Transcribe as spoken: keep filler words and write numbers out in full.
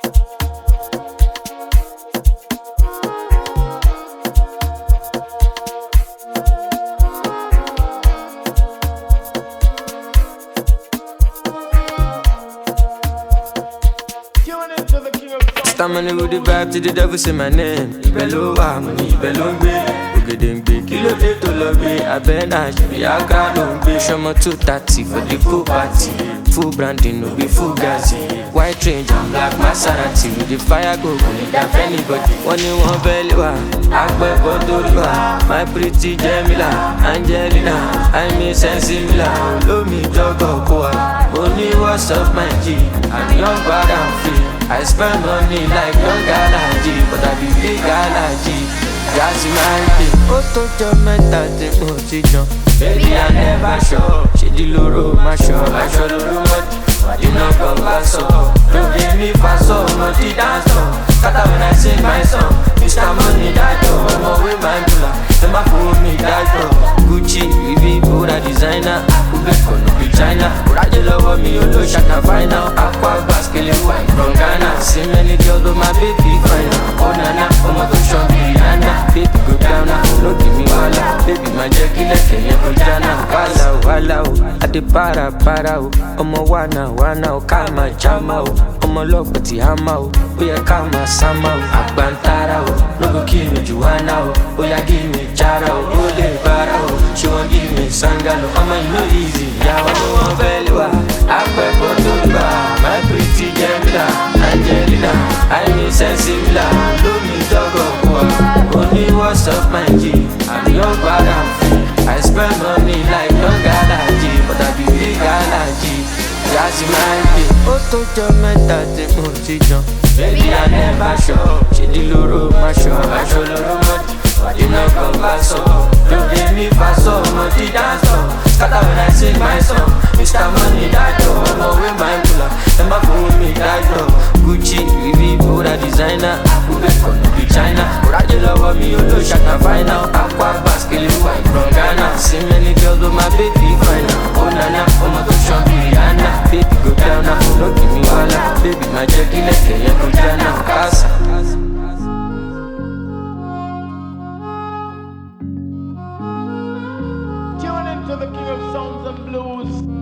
Stamina with the vibe to the devil say my name. Ibelo wa money, ibelo ngbe. Ogedengbe kilo de to love abena she aga no ngbe. Shomo two thirty for the full party. Full branding no be full gazi. White range and black Maserati with the fire go go need that anybody. One in one belly wa, agbe bodolua. My pretty Jamila, Angelina, I miss Sensibila. Love me jogo koa. Only what's up my G, I'm young but I'm free. I spend money like young Galaji, but I be big Galaji. That's my thing. Oto jo meta ti mo ti jan. Baby I never show. She di loro ma show. I show loro modi. You know go basso. Don't give me faso. Modi dance on. Kata when I sing my song. Mister Money that yo. I'm away my mula. Them a fool me that yo. Gucci, Louis Vuitton designer. Ubeko no be China. Uraje love me you know shaka final. Aqua basket wine from Ghana. See many girls but my baby fine. Oh nana, oh my gosh, I'm Rihanna. Baby go down now, no give me wala. Baby my Jackie like a Jana. Wala wala oh, I de para para oh. Omo wana wana oh, kama jama oh. Omo love but hama oh, oh yeah kama sama oh. Agbantara oh, no go kill me Joanna oh. Oh yeah give me Jara oh, oh le bara oh. She won't give me Sangalo, I'ma you know easy. Yeah, I want belly wa, akwe bodolua. My pretty Jamila, Angelina, I miss Sensibila. Love me dogo koa. Only what's up my G, I'm young but I'm free. I spend money like young Galaji, but I be big Galaji. That's my thing. Oto jo meta ti mo ti jan. Baby I never show. She di loro ma show. I show loro modi. You know go basso. Don't give me faso. Modi dance on. Scatter when I sing my song. Mister Money that yo. I'm away my mula. Them a fool me that yo. Gucci, Louis Vuitton designer. Ubeko no be China. Uraje love me you know shaka final. Aqua basket wine from Ghana. See many girls but my baby fine. Oh nana, oh my gosh, I'm Rihanna. Baby go down now, no give me wala. Baby my Jackie like a Jana. Casa. Tune into the King of Sounds and Blues.